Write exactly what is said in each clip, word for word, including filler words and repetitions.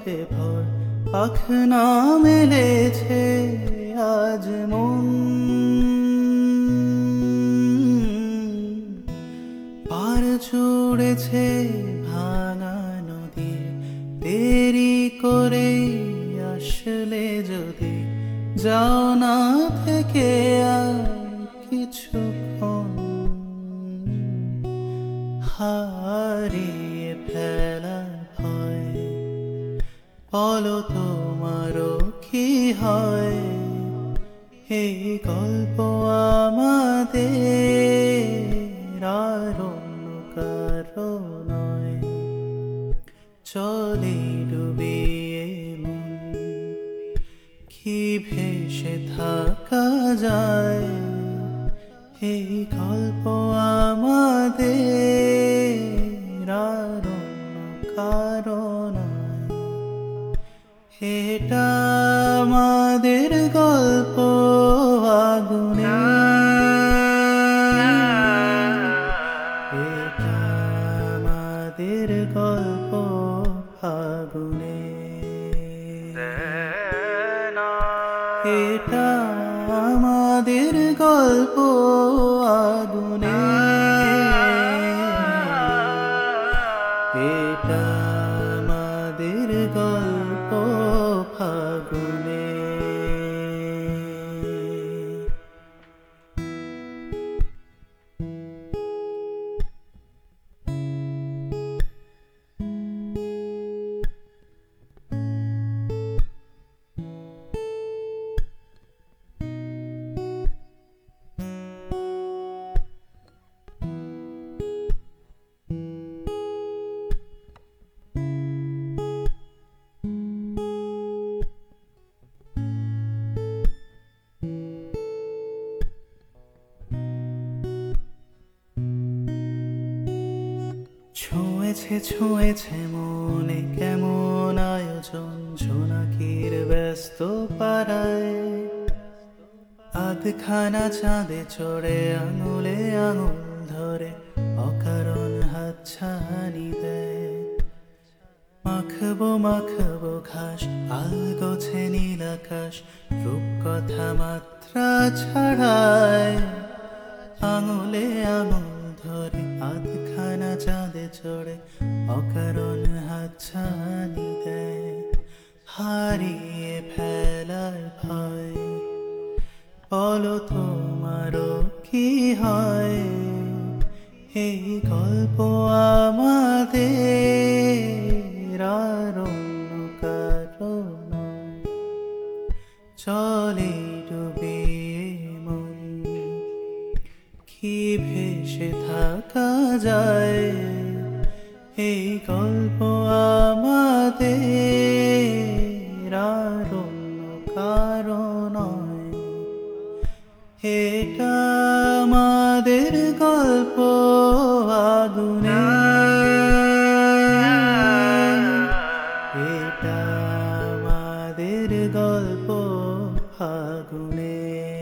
গল্পে ভর পাখনা মেলেছে আজ মন। পার চড়েছে ভাঙা নদী, দেরি করে আসলে যদি যাও না থেকে আর কিছুক্ষণ, হারিয়ে ফেলার ভয় বলো তোমারও কি হয়? এই গল্প আমাদের আর অন্য কারো নয়। চলে ডুবিয়ে মন, কি ভেসে থাকা যায়? এই গল্প আমাদের আর অন্য কারো নয়। এটা আমাদের গল্প আগুনে, এটা আমাদের গল্প ফাগুনে, এটা আমাদের গল্প আগুনে, এটা আমাদের গল্প ফাগুনে। ছুঁয়েছে ছুঁয়েছে মনে কেমন আয়োজন জোনাকির ব্যস্ত পাড়ায়, আধখানা চাঁদে চড়ে আঙুলে আঙুল ধরে অকারণ হাতছানি দেয়। মাখবো মাখবো ঘাস আলগোছে নীল আকাশ, রূপকথা মাত্রা ছাড়ায় আঙুলে আঙুল ধরে আধখানা চাঁদে চড়ে অকারণ হাতছানি দেয়। হারিয়ে ফেলার ভয় বলো তোমারও কি হয়? এই গল্প আমাদের আর অন্য কারো নয়। চলে ডুবিয়ে মন, কি ভেসে থাকা যায়? এই গল্প আমাদের আর অন্য কারো নয়। এটা আমাদের গল্প আগুনে, এটা আমাদের গল্প ফাগুনে,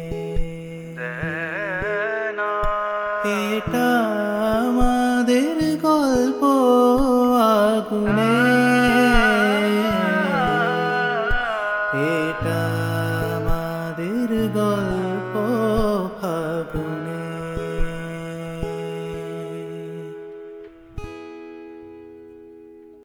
এটা আমাদের গল্প আগুনে, এটা